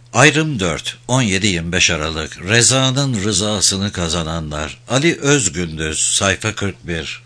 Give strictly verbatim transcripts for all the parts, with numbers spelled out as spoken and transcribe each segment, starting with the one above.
Ayrım dört, on yedi yirmi beş Aralık. Reza'nın rızasını kazananlar. Ali Özgündüz, sayfa kırk bir.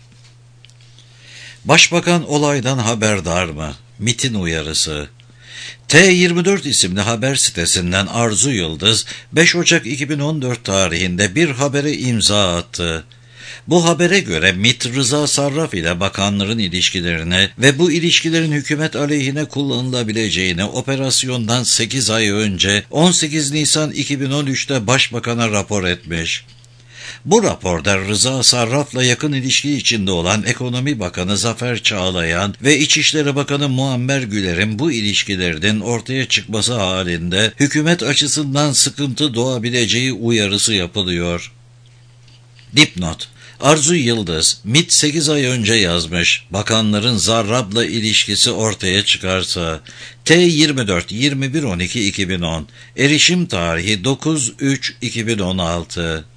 Başbakan olaydan haberdar mı? MİT'in uyarısı. T yirmi dört isimli haber sitesinden Arzu Yıldız, beş Ocak iki bin on dört tarihinde bir habere imza attı. Bu habere göre MİT, Rıza Sarraf ile bakanların ilişkilerine ve bu ilişkilerin hükümet aleyhine kullanılabileceğini operasyondan sekiz ay önce on sekiz Nisan iki bin on üçte Başbakan'a rapor etmiş. Bu raporda Rıza Sarraf'la yakın ilişki içinde olan Ekonomi Bakanı Zafer Çağlayan ve İçişleri Bakanı Muammer Güler'in bu ilişkilerinin ortaya çıkması halinde hükümet açısından sıkıntı doğabileceği uyarısı yapılıyor. Dipnot: Arzu Yıldız, MİT sekiz ay önce yazmış, bakanların Zarrab'la ilişkisi ortaya çıkarsa. T yirmi dört yirmi bir on iki iki bin on, erişim tarihi dokuz üç iki bin on altı.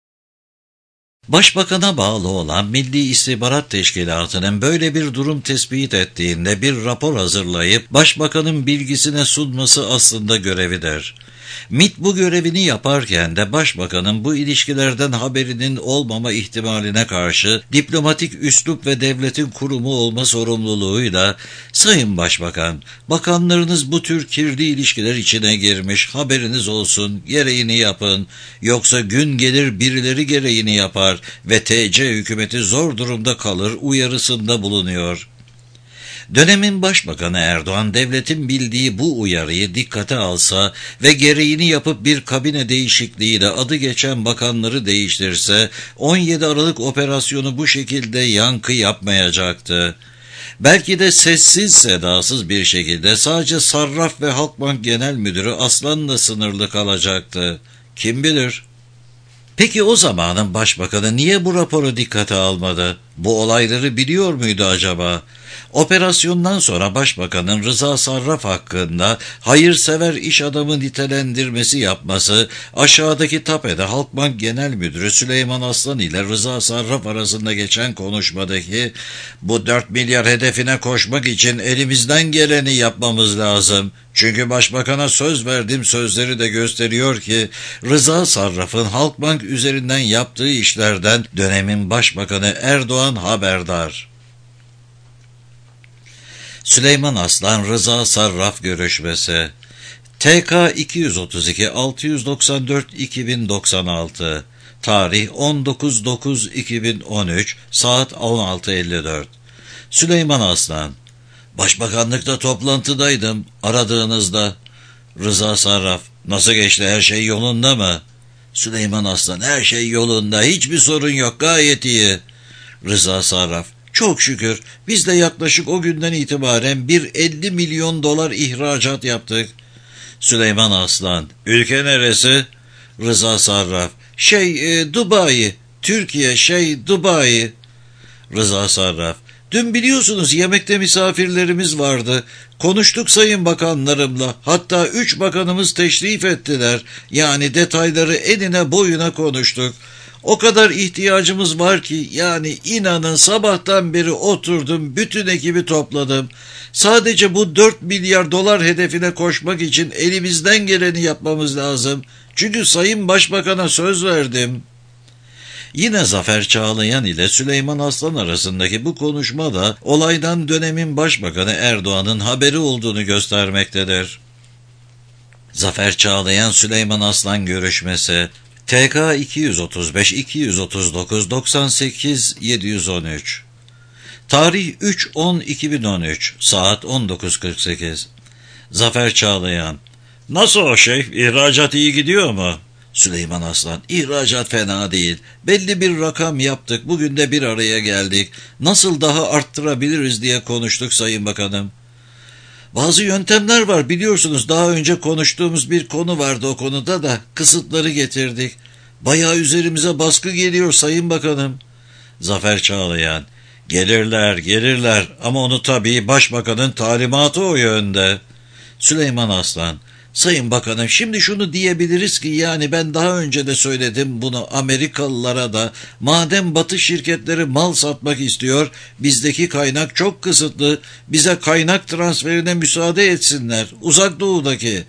Başbakan'a bağlı olan Milli İstihbarat Teşkilatı'nın böyle bir durum tespit ettiğinde bir rapor hazırlayıp Başbakan'ın bilgisine sunması aslında görevidir. MİT bu görevini yaparken de Başbakan'ın bu ilişkilerden haberinin olmama ihtimaline karşı diplomatik üslup ve devletin kurumu olma sorumluluğuyla "Sayın Başbakan, bakanlarınız bu tür kirli ilişkiler içine girmiş, haberiniz olsun, gereğini yapın, yoksa gün gelir birileri gereğini yapar ve T C hükümeti zor durumda kalır" uyarısında bulunuyor. Dönemin Başbakanı Erdoğan, devletin bildiği bu uyarıyı dikkate alsa ve gereğini yapıp bir kabine değişikliğiyle adı geçen bakanları değiştirse, on yedi Aralık operasyonu bu şekilde yankı yapmayacaktı. Belki de sessiz sedasız bir şekilde sadece Sarraf ve Halkbank Genel Müdürü Aslan'la sınırlı kalacaktı. Kim bilir? Peki o zamanın başbakanı niye bu raporu dikkate almadı? Bu olayları biliyor muydu acaba? Operasyondan sonra başbakanın Rıza Sarraf hakkında hayırsever iş adamı nitelendirmesi yapması, aşağıdaki tapede Halkbank Genel Müdürü Süleyman Aslan ile Rıza Sarraf arasında geçen konuşmadaki "bu dört milyar hedefine koşmak için elimizden geleni yapmamız lazım. Çünkü başbakana söz verdiğim" sözleri de gösteriyor ki Rıza Sarraf'ın Halkbank üzerinden yaptığı işlerden dönemin başbakanı Erdoğan haberdar. Süleyman Aslan Rıza Sarraf görüşmesi. T K iki yüz otuz iki altı yüz doksan dört iki bin doksan altı. Tarih on dokuz dokuz iki bin on üç, saat on altı elli dört. Süleyman Aslan: Başbakanlıkta toplantıdaydım, aradığınızda. Rıza Sarraf: nasıl geçti, her şey yolunda mı? Süleyman Aslan: her şey yolunda, hiçbir sorun yok, gayet iyi. Rıza Sarraf: çok şükür, biz de yaklaşık o günden itibaren bir elli milyon dolar ihracat yaptık. Süleyman Aslan: ülke neresi? Rıza Sarraf: şey e, Dubai, Türkiye, şey Dubai. Rıza Sarraf: dün biliyorsunuz yemekte misafirlerimiz vardı. Konuştuk sayın bakanlarımla. Hatta üç bakanımız teşrif ettiler. Yani detayları enine boyuna konuştuk. O kadar ihtiyacımız var ki, yani inanın sabahtan beri oturdum, bütün ekibi topladım. Sadece bu dört milyar dolar hedefine koşmak için elimizden geleni yapmamız lazım. Çünkü sayın başbakana söz verdim. Yine Zafer Çağlayan ile Süleyman Aslan arasındaki bu konuşma da olaydan dönemin başbakanı Erdoğan'ın haberi olduğunu göstermektedir. Zafer Çağlayan Süleyman Aslan görüşmesi. T K iki yüz otuz beş iki yüz otuz dokuz doksan sekiz yedi yüz on üç. Tarih üç on iki bin on üç, saat on dokuz kırk sekiz. Zafer Çağlayan: nasıl o şey, ihracat iyi gidiyor mu? Süleyman Aslan: ihracat fena değil. Belli bir rakam yaptık. Bugün de bir araya geldik. Nasıl daha arttırabiliriz diye konuştuk sayın bakanım. Bazı yöntemler var biliyorsunuz. Daha önce konuştuğumuz bir konu vardı, o konuda da kısıtları getirdik. Bayağı üzerimize baskı geliyor sayın bakanım. Zafer Çağlayan: gelirler gelirler ama onu tabii başbakanın talimatı o yönde. Süleyman Aslan: sayın bakanım, şimdi şunu diyebiliriz ki, yani ben daha önce de söyledim bunu Amerikalılara da, madem Batı şirketleri mal satmak istiyor, bizdeki kaynak çok kısıtlı, bize kaynak transferine müsaade etsinler, Uzak Doğu'daki.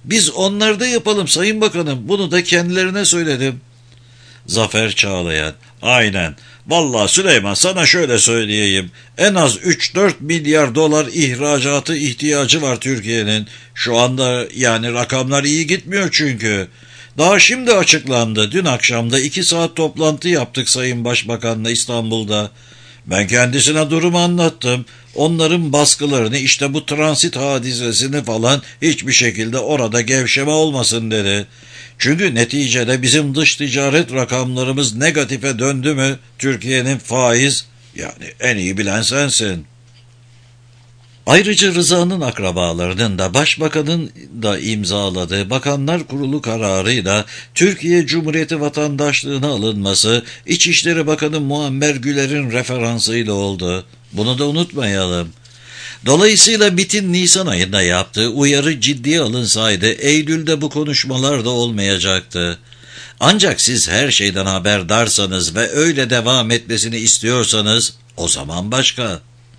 Biz onlarda yapalım Sayın Bakanım. Bunu da kendilerine söyledim. Zafer Çağlayan, aynen. Vallahi Süleyman, sana şöyle söyleyeyim. En az üç dört milyar dolar ihracatı ihtiyacı var Türkiye'nin. Şu anda yani rakamlar iyi gitmiyor çünkü. Daha şimdi açıklandı. Dün akşamda iki saat toplantı yaptık Sayın Başbakan'la İstanbul'da. Ben kendisine durumu anlattım. Onların baskılarını, işte bu transit hadisesini falan, hiçbir şekilde orada gevşeme olmasın dedi. Çünkü neticede bizim dış ticaret rakamlarımız negatife döndü mü Türkiye'nin faiz, yani en iyi bilen sensin. Ayrıca Rıza'nın akrabalarının da Başbakan'ın da imzaladığı Bakanlar Kurulu kararıyla Türkiye Cumhuriyeti vatandaşlığına alınması İçişleri Bakanı Muammer Güler'in referansıyla oldu. Bunu da unutmayalım. Dolayısıyla MİT'in Nisan ayında yaptığı uyarı ciddiye alınsaydı Eylül'de bu konuşmalar da olmayacaktı. Ancak siz her şeyden haberdarsanız ve öyle devam etmesini istiyorsanız o zaman başka.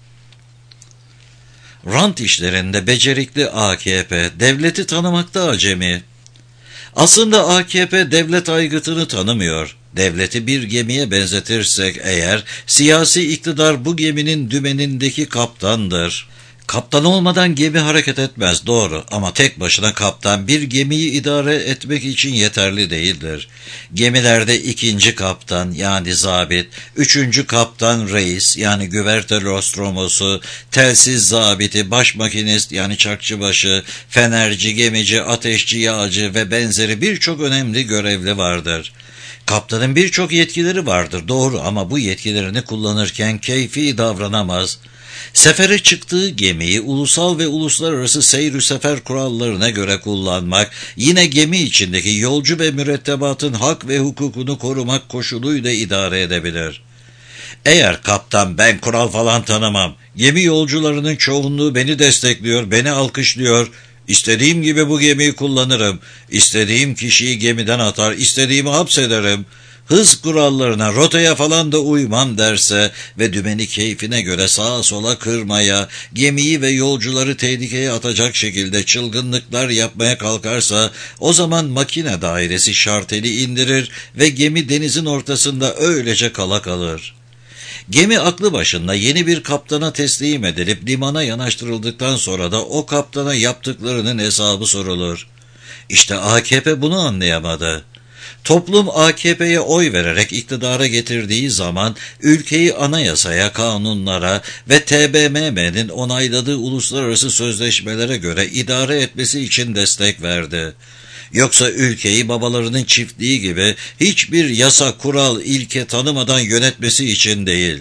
Rant işlerinde becerikli A K P, devleti tanımakta acemi. Aslında A K P devlet aygıtını tanımıyor. Devleti bir gemiye benzetirsek eğer, siyasi iktidar bu geminin dümenindeki kaptandır. Kaptan olmadan gemi hareket etmez, doğru, ama tek başına kaptan bir gemiyi idare etmek için yeterli değildir. Gemilerde ikinci kaptan yani zabit, üçüncü kaptan reis yani güvertelostromosu, telsiz zabiti, baş makinist yani çakçıbaşı, fenerci, gemici, ateşçi, yağcı ve benzeri birçok önemli görevli vardır. Kaptanın birçok yetkileri vardır, doğru, ama bu yetkilerini kullanırken keyfi davranamaz. Sefere çıktığı gemiyi ulusal ve uluslararası seyr-ü sefer kurallarına göre kullanmak, yine gemi içindeki yolcu ve mürettebatın hak ve hukukunu korumak koşuluyla idare edebilir. Eğer kaptan ben kural falan tanımam, gemi yolcularının çoğunluğu beni destekliyor, beni alkışlıyor, İstediğim gibi bu gemiyi kullanırım, istediğim kişiyi gemiden atar, istediğimi hapsederim, hız kurallarına, rotaya falan da uymam derse ve dümeni keyfine göre sağa sola kırmaya, gemiyi ve yolcuları tehlikeye atacak şekilde çılgınlıklar yapmaya kalkarsa, o zaman makine dairesi şarteli indirir ve gemi denizin ortasında öylece kala kalır. Gemi aklı başında yeni bir kaptana teslim edilip limana yanaştırıldıktan sonra da o kaptana yaptıklarının hesabı sorulur. İşte A K P bunu anlayamadı. Toplum A K P'ye oy vererek iktidara getirdiği zaman ülkeyi anayasaya, kanunlara ve T B M M'nin onayladığı uluslararası sözleşmelere göre idare etmesi için destek verdi. Yoksa ülkeyi babalarının çiftliği gibi hiçbir yasa, kural, ilke tanımadan yönetmesi için değil.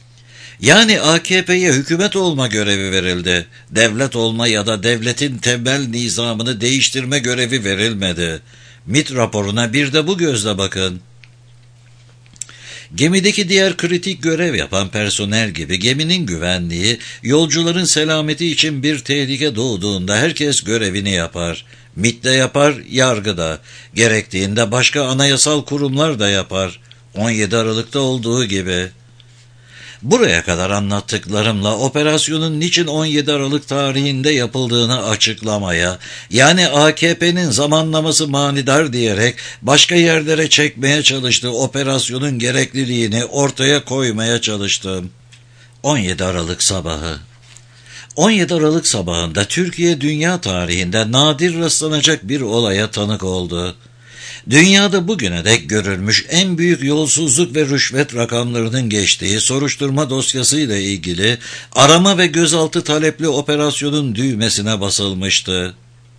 Yani A K P'ye hükümet olma görevi verildi. Devlet olma ya da devletin temel nizamını değiştirme görevi verilmedi. MİT raporuna bir de bu gözle bakın. Gemideki diğer kritik görev yapan personel gibi geminin güvenliği, yolcuların selameti için bir tehlike doğduğunda herkes görevini yapar. MİT de yapar, yargı da. Gerektiğinde başka anayasal kurumlar da yapar. on yedi Aralık'ta olduğu gibi. Buraya kadar anlattıklarımla operasyonun niçin on yedi Aralık tarihinde yapıldığını açıklamaya, yani A K P'nin zamanlaması manidar diyerek başka yerlere çekmeye çalıştığı operasyonun gerekliliğini ortaya koymaya çalıştım. on yedi Aralık sabahı. on yedi Aralık sabahında Türkiye dünya tarihinde nadir rastlanacak bir olaya tanık oldu. Dünyada bugüne dek görülmüş en büyük yolsuzluk ve rüşvet rakamlarının geçtiği soruşturma dosyasıyla ilgili arama ve gözaltı talepli operasyonun düğmesine basılmıştı.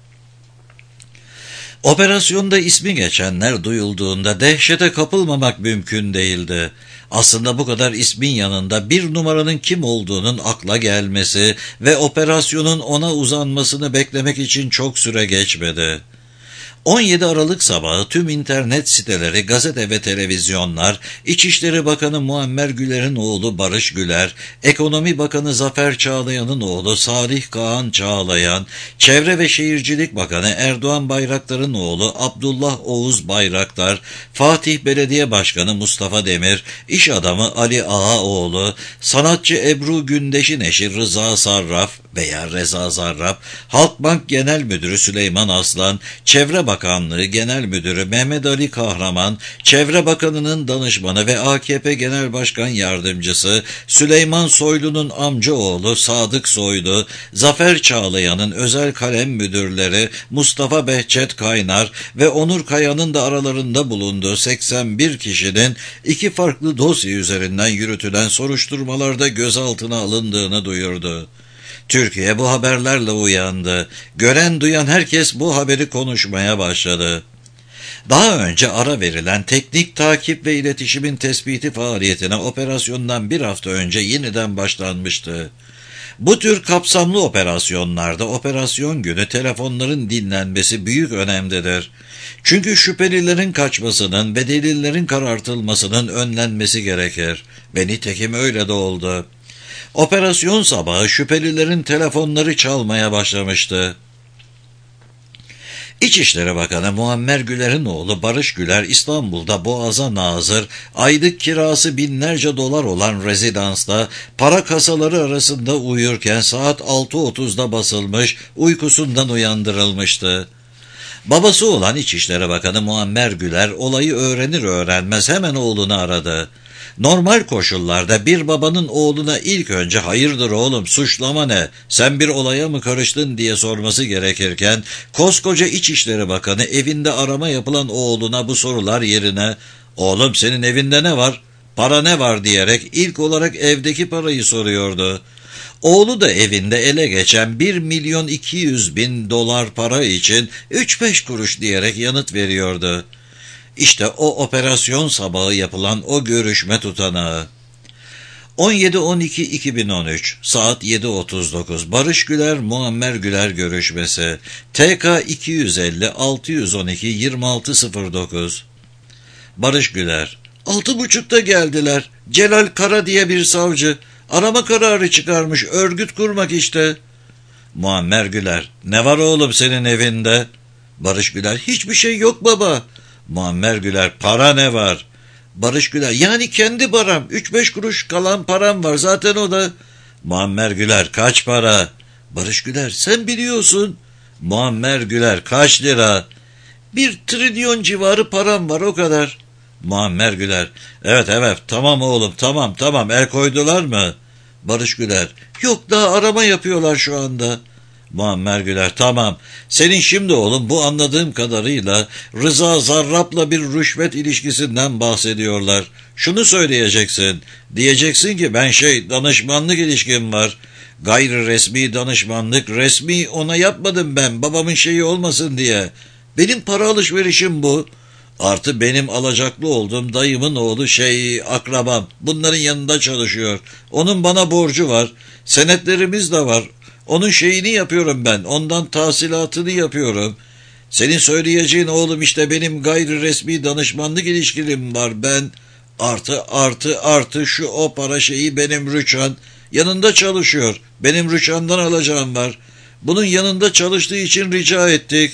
Operasyonda ismi geçenler duyulduğunda dehşete kapılmamak mümkün değildi. Aslında bu kadar ismin yanında bir numaranın kim olduğunun akla gelmesi ve operasyonun ona uzanmasını beklemek için çok süre geçmedi. on yedi Aralık sabahı tüm internet siteleri, gazete ve televizyonlar, İçişleri Bakanı Muammer Güler'in oğlu Barış Güler, Ekonomi Bakanı Zafer Çağlayan'ın oğlu Salih Kaan Çağlayan, Çevre ve Şehircilik Bakanı Erdoğan Bayraktar'ın oğlu Abdullah Oğuz Bayraktar, Fatih Belediye Başkanı Mustafa Demir, iş adamı Ali Ağaoğlu, sanatçı Ebru Gündeş'in eşi Rıza Sarraf veya Reza Sarraf, Halkbank Genel Müdürü Süleyman Aslan, Çevre Bakanlığı Genel Müdürü Mehmet Ali Kahraman, Çevre Bakanı'nın danışmanı ve A K P Genel Başkan Yardımcısı Süleyman Soylu'nun amcaoğlu Sadık Soylu, Zafer Çağlayan'ın özel kalem müdürleri Mustafa Behçet Kaynar ve Onur Kaya'nın da aralarında bulunduğu seksen bir kişinin iki farklı dosya üzerinden yürütülen soruşturmalarda gözaltına alındığını duyurdu. Türkiye bu haberlerle uyandı. Gören duyan herkes bu haberi konuşmaya başladı. Daha önce ara verilen teknik takip ve iletişimin tespiti faaliyetine operasyondan bir hafta önce yeniden başlanmıştı. Bu tür kapsamlı operasyonlarda operasyon günü telefonların dinlenmesi büyük önemlidir. Çünkü şüphelilerin kaçmasının ve delillerin karartılmasının önlenmesi gerekir. Ve nitekim öyle de oldu. Operasyon sabahı şüphelilerin telefonları çalmaya başlamıştı. İçişleri Bakanı Muammer Güler'in oğlu Barış Güler İstanbul'da Boğaz'a nazır, aylık kirası binlerce dolar olan rezidansta para kasaları arasında uyurken saat altı otuzda basılmış, uykusundan uyandırılmıştı. Babası olan İçişleri Bakanı Muammer Güler olayı öğrenir öğrenmez hemen oğlunu aradı. Normal koşullarda bir babanın oğluna ilk önce hayırdır oğlum suçlama ne, sen bir olaya mı karıştın diye sorması gerekirken koskoca İçişleri Bakanı evinde arama yapılan oğluna bu sorular yerine oğlum senin evinde ne var, para ne var diyerek ilk olarak evdeki parayı soruyordu. Oğlu da evinde ele geçen bir milyon iki yüz bin dolar para için üç beş kuruş diyerek yanıt veriyordu. İşte o operasyon sabahı yapılan o görüşme tutanağı. on yedi on iki iki bin on üç saat yedi otuz dokuz Barış Güler Muammer Güler görüşmesi T K iki yüz elli altı yüz on iki yirmi altı sıfır dokuz. Barış Güler: Altı buçukta geldiler. Celal Kara diye bir savcı. Arama kararı çıkarmış, örgüt kurmak işte. Muammer Güler: Ne var oğlum senin evinde? Barış Güler: Hiçbir şey yok baba. Muammer Güler: Para ne var? Barış Güler: Yani kendi param. Üç beş kuruş kalan param var. Zaten o da. Muammer Güler: Kaç para? Barış Güler: Sen biliyorsun. Muammer Güler: Kaç lira? Bir trilyon civarı param var, o kadar. Muammer Güler: Evet evet tamam oğlum tamam tamam el koydular mı? Barış Güler: Yok daha arama yapıyorlar şu anda. Muammer Güler: Tamam. Senin şimdi oğlum bu anladığım kadarıyla Rıza Zarrab'la bir rüşvet ilişkisinden bahsediyorlar. Şunu söyleyeceksin. Diyeceksin ki ben şey danışmanlık ilişkim var. Gayri resmi danışmanlık, resmi ona yapmadım ben babamın şeyi olmasın diye. Benim para alışverişim bu. Artı benim alacaklı olduğum dayımın oğlu şey akrabam. Bunların yanında çalışıyor. Onun bana borcu var. Senetlerimiz de var. Onun şeyini yapıyorum ben. Ondan tahsilatını yapıyorum. Senin söyleyeceğin oğlum işte benim gayri resmi danışmanlık ilişkilim var. Ben artı artı artı şu o para şeyi benim Rüçhan. Yanında çalışıyor. Benim Rüçhan'dan alacağım var. Bunun yanında çalıştığı için rica ettik.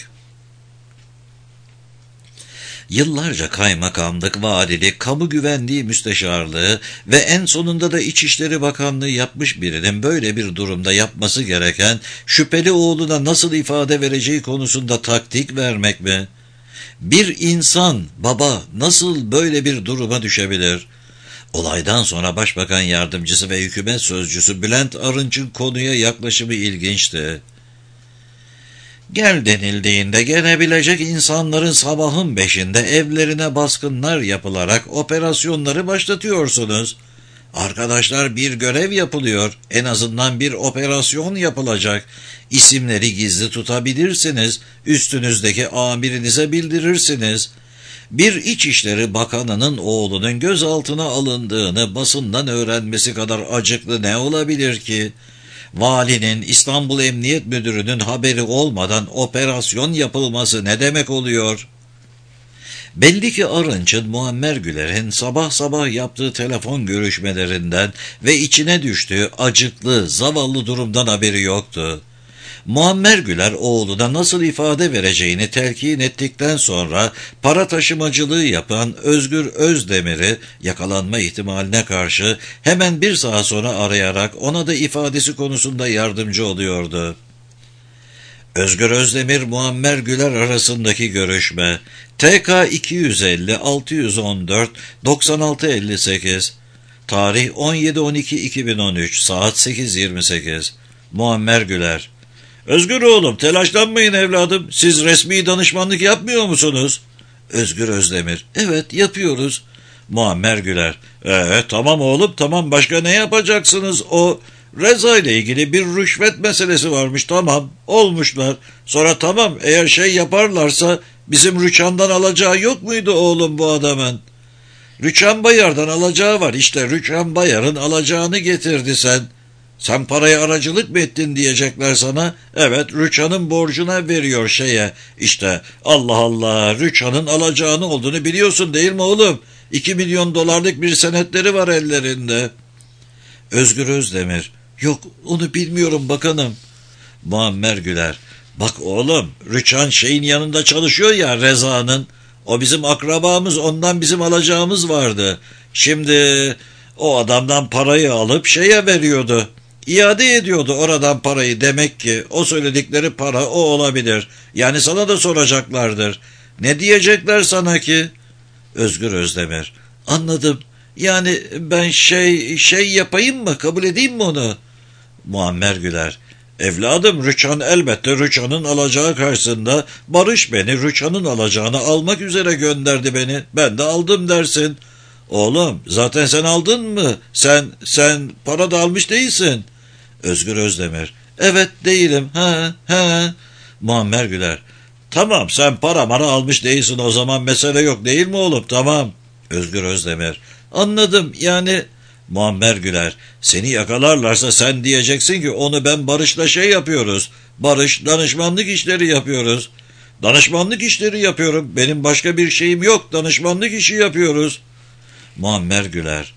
Yıllarca kaymakamlık, valilik, kamu güvenliği müsteşarlığı ve en sonunda da İçişleri Bakanlığı yapmış birinin böyle bir durumda yapması gereken şüpheli oğluna nasıl ifade vereceği konusunda taktik vermek mi? Bir insan, baba nasıl böyle bir duruma düşebilir? Olaydan sonra Başbakan Yardımcısı ve Hükümet Sözcüsü Bülent Arınç'ın konuya yaklaşımı ilginçti. Gel denildiğinde gelebilecek insanların sabahın beşinde evlerine baskınlar yapılarak operasyonları başlatıyorsunuz. Arkadaşlar bir görev yapılıyor, en azından bir operasyon yapılacak. İsimleri gizli tutabilirsiniz, üstünüzdeki amirinize bildirirsiniz. Bir İçişleri Bakanı'nın oğlunun gözaltına alındığını basından öğrenmesi kadar acıklı ne olabilir ki? Valinin, İstanbul Emniyet Müdürü'nün haberi olmadan operasyon yapılması ne demek oluyor? Belli ki Arınç'ın Muammer Güler'in sabah sabah yaptığı telefon görüşmelerinden ve içine düştüğü acıklı, zavallı durumdan haberi yoktu. Muammer Güler oğluna nasıl ifade vereceğini telkin ettikten sonra para taşımacılığı yapan Özgür Özdemir'i yakalanma ihtimaline karşı hemen bir saat sonra arayarak ona da ifadesi konusunda yardımcı oluyordu. Özgür Özdemir Muammer Güler arasındaki görüşme T K iki yüz elli altı yüz on dört doksan altı elli sekiz Tarih on yedi on iki iki bin on üç Saat sekiz yirmi sekiz Muammer Güler: Özgür oğlum, telaşlanmayın evladım. Siz resmi danışmanlık yapmıyor musunuz? Özgür Özdemir: Evet, yapıyoruz. Muammer Güler: Ee, tamam oğlum, tamam, başka ne yapacaksınız? O Reza ile ilgili bir rüşvet meselesi varmış, tamam, olmuşlar. Sonra tamam, eğer şey yaparlarsa bizim Rüçhan'dan alacağı yok muydu oğlum bu adamın? Rüçhan Bayar'dan alacağı var, işte Rüçhan Bayar'ın alacağını getirdi sen. Sen paraya aracılık mı ettin diyecekler sana. Evet, Rüçhan'ın borcuna veriyor şeye. İşte Allah Allah, Rüçhan'ın alacağını olduğunu biliyorsun değil mi oğlum? İki milyon dolarlık bir senetleri var ellerinde. Özgür Özdemir: Yok, onu bilmiyorum bakanım. Muammer Güler: Bak oğlum, Rüçhan şeyin yanında çalışıyor ya, Reza'nın. O bizim akrabamız, ondan bizim alacağımız vardı. Şimdi o adamdan parayı alıp şeye veriyordu. İade ediyordu oradan parayı, demek ki o söyledikleri para o olabilir. Yani sana da soracaklardır. Ne diyecekler sana ki? Özgür Özdemir: Anladım. Yani ben şey şey yapayım mı, kabul edeyim mi onu? Muammer Güler: Evladım, Rüçhan elbette Rüçhan'ın alacağı karşısında Barış beni Rüçhan'ın alacağını almak üzere gönderdi beni. Ben de aldım dersin. Oğlum, zaten sen aldın mı? Sen sen para da almış değilsin. Özgür Özdemir: Evet, değilim. Ha ha. Muammer Güler: Tamam, sen para mara almış değilsin, o zaman mesele yok değil mi oğlum? Tamam. Özgür Özdemir: Anladım, yani... Muammer Güler: Seni yakalarlarsa sen diyeceksin ki onu ben Barış'la şey yapıyoruz. Barış, danışmanlık işleri yapıyoruz. Danışmanlık işleri yapıyorum. Benim başka bir şeyim yok. Danışmanlık işi yapıyoruz. Muammer Güler: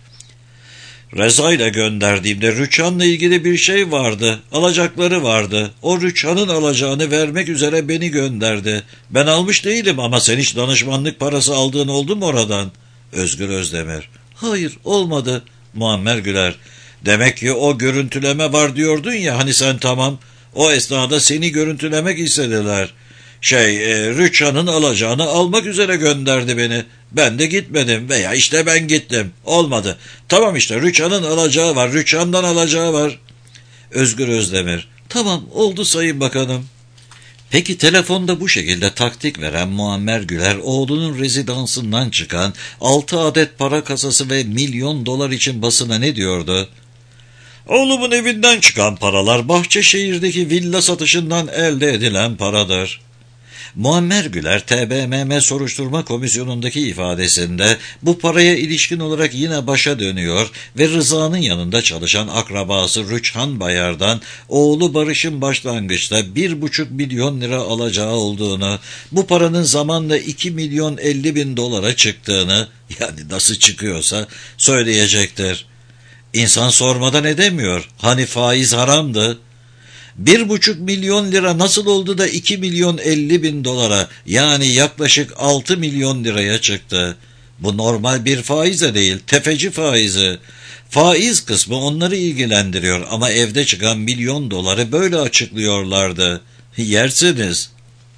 Reza ile gönderdiğimde Rüçhan'la ilgili bir şey vardı. Alacakları vardı. O Rüçhan'ın alacağını vermek üzere beni gönderdi. Ben almış değilim ama sen hiç danışmanlık parası aldığın oldu mu oradan? Özgür Özdemir: Hayır, olmadı. Muammer Güler: Demek ki o görüntüleme var diyordun ya hani sen, tamam. O esnada seni görüntülemek istediler. Şey, e, Rüçhan'ın alacağını almak üzere gönderdi beni. Ben de gitmedim veya işte ben gittim. Olmadı. Tamam, işte Rüçhan'ın alacağı var. Rüçhan'dan alacağı var. Özgür Özdemir: Tamam, oldu sayın bakanım. Peki telefonda bu şekilde taktik veren Muammer Güler, oğlunun rezidansından çıkan altı adet para kasası ve milyon dolar için basına ne diyordu? Oğlumun evinden çıkan paralar Bahçeşehir'deki villa satışından elde edilen paradır. Muammer Güler, T B M M Soruşturma Komisyonu'ndaki ifadesinde bu paraya ilişkin olarak yine başa dönüyor ve Rıza'nın yanında çalışan akrabası Rüçhan Bayar'dan oğlu Barış'ın başlangıçta bir buçuk milyon lira alacağı olduğunu, bu paranın zamanla iki milyon elli bin dolara çıktığını, yani nasıl çıkıyorsa, söyleyecektir. İnsan sormadan edemiyor. Hani faiz haramdı? Bir buçuk milyon lira nasıl oldu da iki milyon elli bin dolara, yani yaklaşık altı milyon liraya çıktı? Bu normal bir faiz de değil, tefeci faizi. Faiz kısmı onları ilgilendiriyor ama evde çıkan milyon doları böyle açıklıyorlardı. Yersiniz.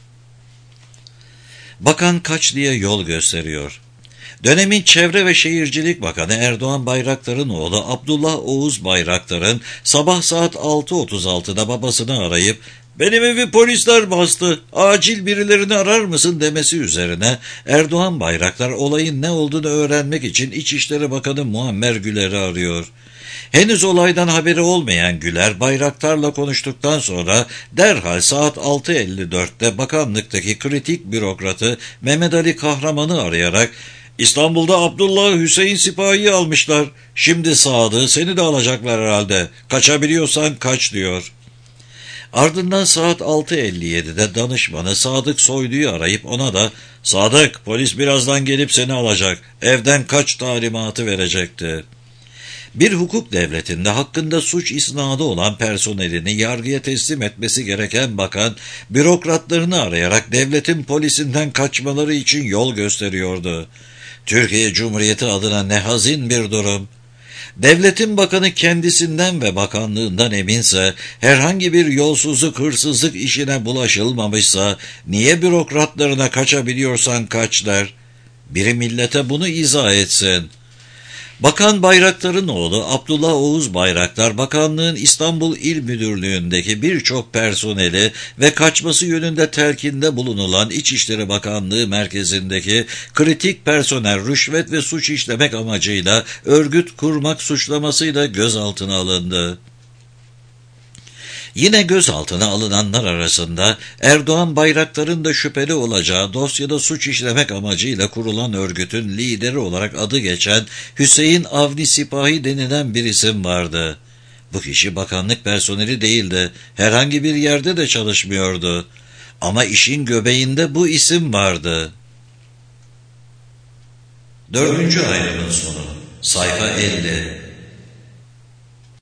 Bakan Kaçlı'ya yol gösteriyor. Dönemin Çevre ve Şehircilik Bakanı Erdoğan Bayraktar'ın oğlu Abdullah Oğuz Bayraktar'ın sabah saat altı otuz altıda babasını arayıp "Benim evi polisler bastı, acil birilerini arar mısın?" demesi üzerine Erdoğan Bayraktar olayın ne olduğunu öğrenmek için İçişleri Bakanı Muammer Güler'i arıyor. Henüz olaydan haberi olmayan Güler, Bayraktar'la konuştuktan sonra derhal saat altı elli dörtte bakanlıktaki kritik bürokratı Mehmet Ali Kahraman'ı arayarak İstanbul'da Abdullah Hüseyin Sipahi'yi almışlar. Şimdi Sadık'ı seni de alacaklar herhalde. Kaçabiliyorsan kaç diyor. Ardından saat altı elli yedide danışmanı Sadık Soylu'yu arayıp ona da ''Sadık, polis birazdan gelip seni alacak. Evden kaç talimatı verecekti.'' Bir hukuk devletinde hakkında suç isnadı olan personelini yargıya teslim etmesi gereken bakan, bürokratlarını arayarak devletin polisinden kaçmaları için yol gösteriyordu. Türkiye Cumhuriyeti adına ne hazin bir durum. Devletin bakanı kendisinden ve bakanlığından eminse, herhangi bir yolsuzluk, hırsızlık işine bulaşılmamışsa, niye bürokratlarına kaçabiliyorsan kaç der? Biri millete bunu izah etsin. Bakan Bayraktar'ın oğlu Abdullah Oğuz Bayraktar, bakanlığın İstanbul İl Müdürlüğü'ndeki birçok personeli ve kaçması yönünde telkinde bulunulan İçişleri Bakanlığı merkezindeki kritik personel rüşvet ve suç işlemek amacıyla örgüt kurmak suçlamasıyla gözaltına alındı. Yine gözaltına alınanlar arasında Erdoğan Bayraktar'ın da şüpheli olacağı dosyada suç işlemek amacıyla kurulan örgütün lideri olarak adı geçen Hüseyin Avni Sipahi denilen bir isim vardı. Bu kişi bakanlık personeli değildi, herhangi bir yerde de çalışmıyordu. Ama işin göbeğinde bu isim vardı. Dördüncü ayrımın sonu. Sayfa elli.